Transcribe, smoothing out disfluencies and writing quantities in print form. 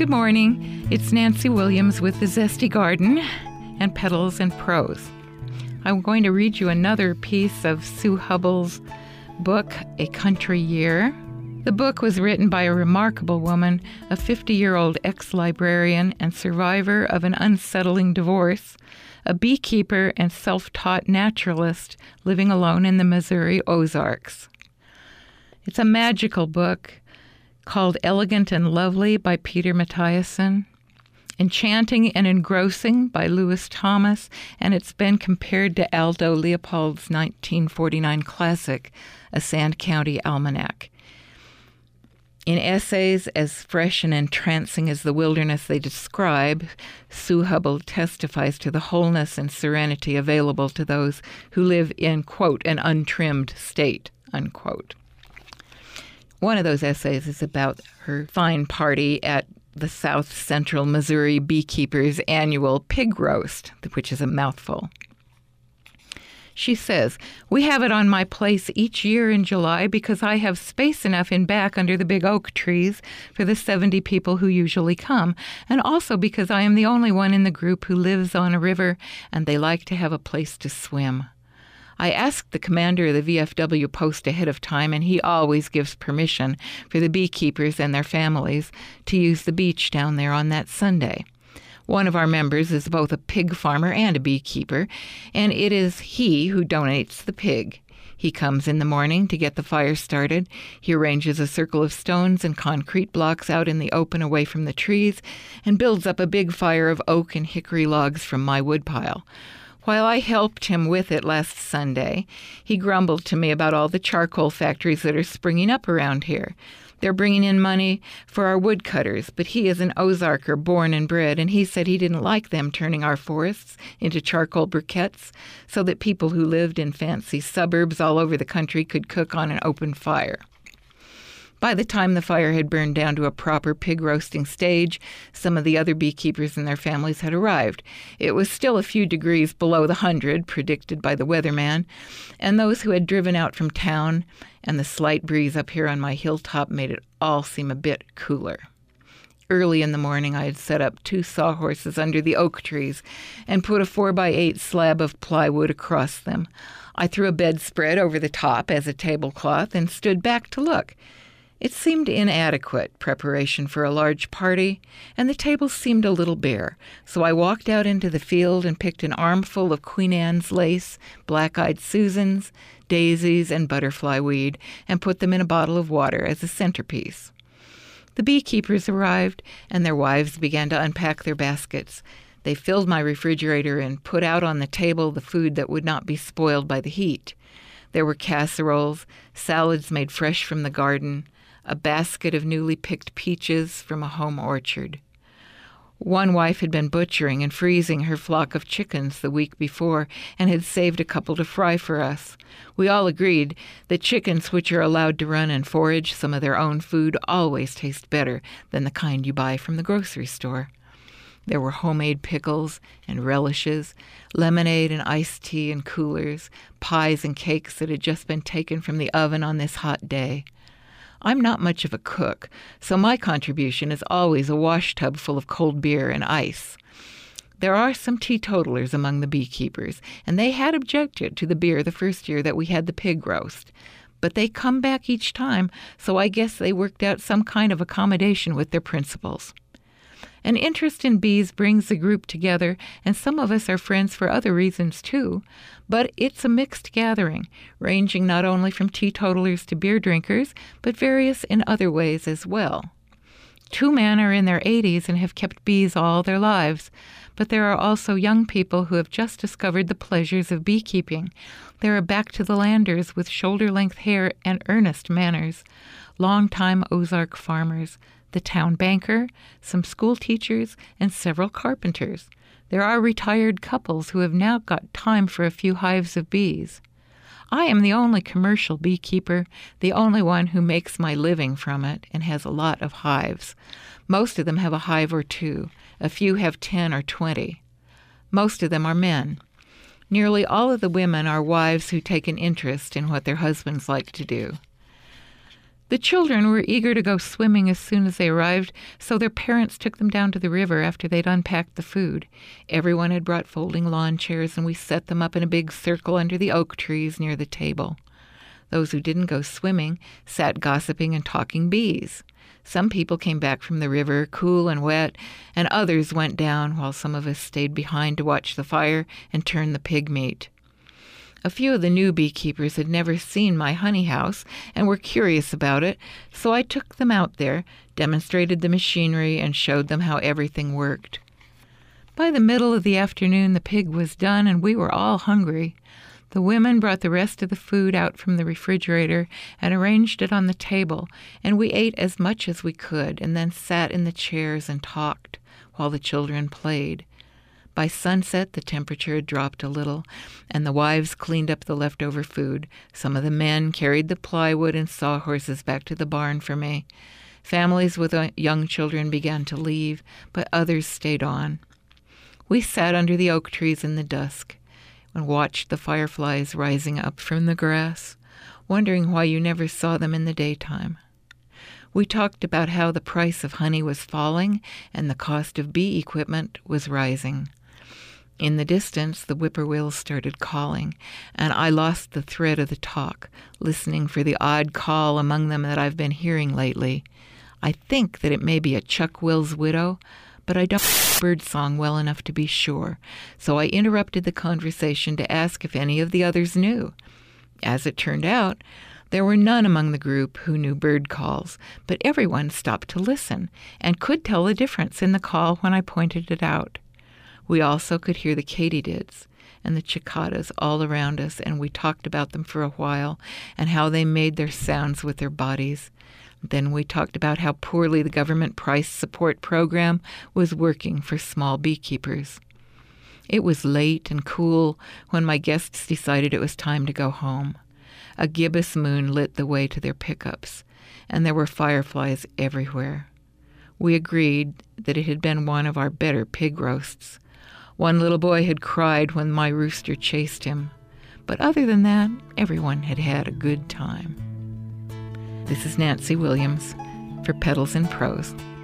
Good morning. It's Nancy Williams with The Zesty Garden and Petals and Prose. I'm going to read you another piece of Sue Hubbell's book, A Country Year. The book was written by a remarkable woman, a 50-year-old ex-librarian and survivor of an unsettling divorce, a beekeeper and self-taught naturalist living alone in the Missouri Ozarks. It's a magical book called Elegant and Lovely by Peter Mathiasson, Enchanting and Engrossing by Lewis Thomas, and it's been compared to Aldo Leopold's 1949 classic, A Sand County Almanac. In essays as fresh and entrancing as the wilderness they describe, Sue Hubbell testifies to the wholeness and serenity available to those who live in, quote, an untrimmed state, unquote. One of those essays is about her fine party at the South Central Missouri Beekeepers' annual pig roast, which is a mouthful. She says, "We have it on my place each year in July because I have space enough in back under the big oak trees for the 70 people who usually come, and also because I am the only one in the group who lives on a river and they like to have a place to swim. I asked the commander of the VFW post ahead of time, and he always gives permission for the beekeepers and their families to use the beach down there on that Sunday. One of our members is both a pig farmer and a beekeeper, and it is he who donates the pig. He comes in the morning to get the fire started. He arranges a circle of stones and concrete blocks out in the open away from the trees and builds up a big fire of oak and hickory logs from my woodpile. While I helped him with it last Sunday, he grumbled to me about all the charcoal factories that are springing up around here. They're bringing in money for our woodcutters, but he is an Ozarker born and bred, and he said he didn't like them turning our forests into charcoal briquettes so that people who lived in fancy suburbs all over the country could cook on an open fire. By the time the fire had burned down to a proper pig roasting stage, some of the other beekeepers and their families had arrived. It was still a few degrees below the 100 predicted by the weatherman, and those who had driven out from town and the slight breeze up here on my hilltop made it all seem a bit cooler. Early in the morning, I had set up 2 sawhorses under the oak trees and put a 4x8 slab of plywood across them. I threw a bedspread over the top as a tablecloth and stood back to look. It seemed inadequate preparation for a large party, and the table seemed a little bare, so I walked out into the field and picked an armful of Queen Anne's lace, black-eyed Susans, daisies, and butterfly weed, and put them in a bottle of water as a centerpiece. The beekeepers arrived, and their wives began to unpack their baskets. They filled my refrigerator and put out on the table the food that would not be spoiled by the heat. There were casseroles, salads made fresh from the garden, a basket of newly picked peaches from a home orchard. One wife had been butchering and freezing her flock of chickens the week before and had saved a couple to fry for us. We all agreed that chickens which are allowed to run and forage some of their own food always taste better than the kind you buy from the grocery store. There were homemade pickles and relishes, lemonade and iced tea in coolers, pies and cakes that had just been taken from the oven on this hot day. I'm not much of a cook, so my contribution is always a washtub full of cold beer and ice. There are some teetotalers among the beekeepers, and they had objected to the beer the first year that we had the pig roast. But they come back each time, so I guess they worked out some kind of accommodation with their principals. An interest in bees brings the group together, and some of us are friends for other reasons too. But it's a mixed gathering, ranging not only from teetotalers to beer drinkers, but various in other ways as well. 2 men are in their 80s and have kept bees all their lives, but there are also young people who have just discovered the pleasures of beekeeping. There are back-to-the-landers with shoulder-length hair and earnest manners, long-time Ozark farmers, the town banker, some school teachers, and several carpenters. There are retired couples who have now got time for a few hives of bees. I am the only commercial beekeeper, the only one who makes my living from it and has a lot of hives. Most of them have a hive or 2. A few have 10 or 20. Most of them are men. Nearly all of the women are wives who take an interest in what their husbands like to do. The children were eager to go swimming as soon as they arrived, so their parents took them down to the river after they'd unpacked the food. Everyone had brought folding lawn chairs, and we set them up in a big circle under the oak trees near the table. Those who didn't go swimming sat gossiping and talking bees. Some people came back from the river, cool and wet, and others went down, while some of us stayed behind to watch the fire and turn the pig meat. A few of the new beekeepers had never seen my honey house and were curious about it, so I took them out there, demonstrated the machinery, and showed them how everything worked. By the middle of the afternoon, the pig was done, and we were all hungry. The women brought the rest of the food out from the refrigerator and arranged it on the table, and we ate as much as we could and then sat in the chairs and talked while the children played. By sunset, the temperature had dropped a little, and the wives cleaned up the leftover food. Some of the men carried the plywood and sawhorses back to the barn for me. Families with young children began to leave, but others stayed on. We sat under the oak trees in the dusk and watched the fireflies rising up from the grass, wondering why you never saw them in the daytime. We talked about how the price of honey was falling and the cost of bee equipment was rising. In the distance, the whippoorwills started calling, and I lost the thread of the talk, listening for the odd call among them that I've been hearing lately. I think that it may be a Chuck Will's widow, but I don't know birdsong well enough to be sure, so I interrupted the conversation to ask if any of the others knew. As it turned out, there were none among the group who knew bird calls, but everyone stopped to listen and could tell the difference in the call when I pointed it out. We also could hear the katydids and the cicadas all around us, and we talked about them for a while and how they made their sounds with their bodies. Then we talked about how poorly the government price support program was working for small beekeepers. It was late and cool when my guests decided it was time to go home. A gibbous moon lit the way to their pickups, and there were fireflies everywhere. We agreed that it had been one of our better pig roasts. One little boy had cried when my rooster chased him, but other than that, everyone had had a good time. This is Nancy Williams for Petals and Prose.